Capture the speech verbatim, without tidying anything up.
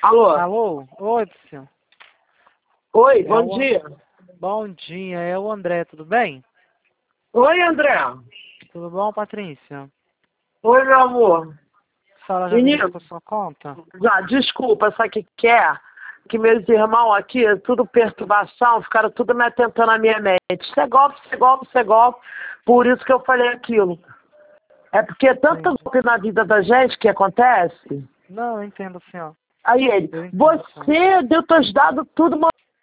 Alô? Alô? Oi, senhor. Oi, É bom o... dia. Bom dia, é o André, tudo bem? Oi, André. Tudo bom, Patrícia? Oi, meu amor. A senhora já Menino, verificou sua conta? já, desculpa, sabe o que que é? Que meus irmãos aqui, tudo perturbação, ficaram tudo me atentando na minha mente. Isso é golpe, isso é golpe, isso é golpe. Por isso que eu falei aquilo. É porque é tanto Entendi. golpe na vida da gente que acontece. Não, eu entendo, senhor. Aí ele, Eu entendo, senhor. você deu teus dados tudo